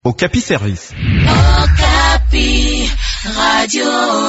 Okapi Service. Okapi, Radio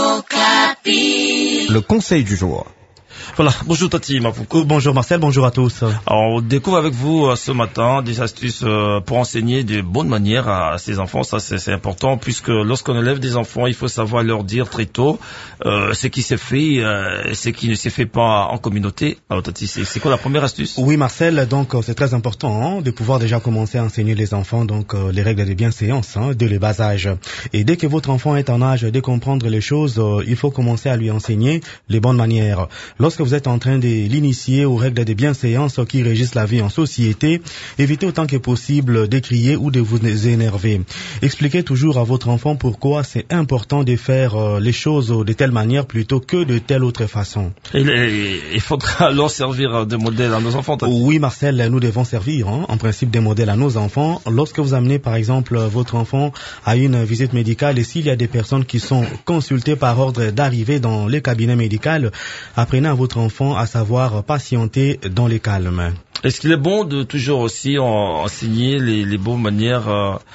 Okapi. Le conseil du jour. Voilà, bonjour Tati Mapuko. Bonjour Marcel, bonjour à tous. Alors, on découvre avec vous ce matin des astuces pour enseigner de bonnes manières à ses enfants. Ça c'est important, puisque lorsqu'on élève des enfants, il faut savoir leur dire très tôt ce qui s'est fait, ce qui ne s'est fait pas en communauté. Alors Tati, c'est quoi la première astuce? Oui Marcel, donc c'est très important de pouvoir déjà commencer à enseigner les enfants donc les règles de bienséance dès le bas âge. Et dès que votre enfant est en âge de comprendre les choses, il faut commencer à lui enseigner les bonnes manières. Lorsque vous êtes en train de l'initier aux règles de bienséance qui régissent la vie en société, évitez autant que possible de crier ou de vous énerver. Expliquez toujours à votre enfant pourquoi c'est important de faire les choses de telle manière plutôt que de telle autre façon. Il faudra alors servir de modèle à nos enfants. Oui Marcel, nous devons servir en principe des modèles à nos enfants. Lorsque vous amenez par exemple votre enfant à une visite médicale et s'il y a des personnes qui sont consultées par ordre d'arrivée dans les cabinets médicaux, apprenez à votre enfant à savoir patienter dans le calme. Est-ce qu'il est bon de toujours aussi enseigner les bonnes manières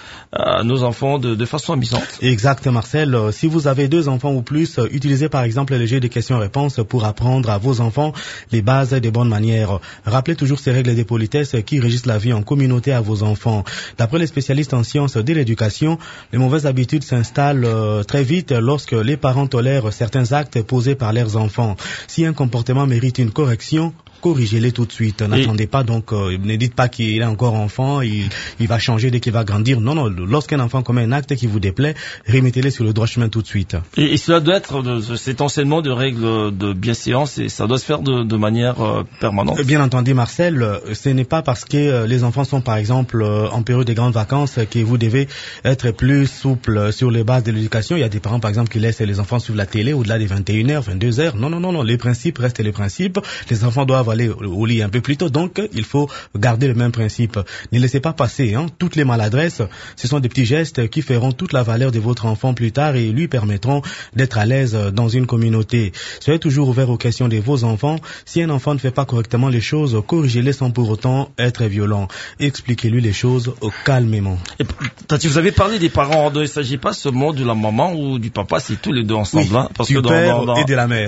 à nos enfants de façon amusante? Exact Marcel, si vous avez 2 enfants ou plus, utilisez par exemple les jeux de questions-réponses pour apprendre à vos enfants les bases des bonnes manières. Rappelez toujours ces règles de politesse qui régissent la vie en communauté à vos enfants. D'après les spécialistes en sciences de l'éducation, les mauvaises habitudes s'installent très vite lorsque les parents tolèrent certains actes posés par leurs enfants. Si un comportement mérite une correction, corrigez-les tout de suite. N'attendez pas donc, ne dites pas qu'il est encore enfant, il va changer dès qu'il va grandir. Non, lorsqu'un enfant commet un acte qui vous déplaît, remettez-les sur le droit chemin tout de suite. Et cela doit être, cet enseignement de règles de bienséance, et ça doit se faire de manière permanente. Bien entendu Marcel, ce n'est pas parce que les enfants sont par exemple en période des grandes vacances que vous devez être plus souple sur les bases de l'éducation. Il y a des parents par exemple qui laissent les enfants suivre la télé au-delà des 21h, 22h. Non, les principes restent les principes. Les enfants doivent aller au lit un peu plus tôt, donc il faut garder le même principe. Ne laissez pas passer toutes les maladresses. Ce sont des petits gestes qui feront toute la valeur de votre enfant plus tard et lui permettront d'être à l'aise dans une communauté. Soyez toujours ouvert aux questions de vos enfants. Si un enfant ne fait pas correctement les choses, corrigez-les sans pour autant être violent. Expliquez-lui les choses calmement. Et, Tati, vous avez parlé des parents. Il ne s'agit pas seulement de la maman ou du papa, c'est tous les deux ensemble. Oui, parce du que père et de la mère.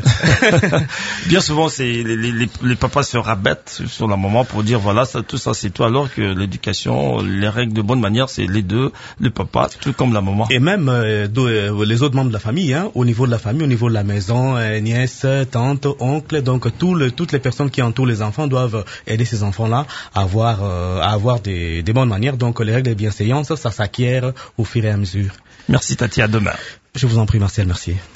Bien souvent, c'est les papas se rabattent sur la maman pour dire voilà, tout ça c'est toi, alors que l'éducation, les règles de bonne manière, c'est les deux, le papa tout comme la maman. Et même les autres membres de la famille, au niveau de la famille, au niveau de la maison, nièces, tantes, oncles, donc toutes les personnes qui entourent les enfants doivent aider ces enfants-là à avoir des bonnes manières. Donc les règles de bienséance, ça s'acquiert au fur et à mesure. Merci Tati, à demain. Je vous en prie Marcel, merci.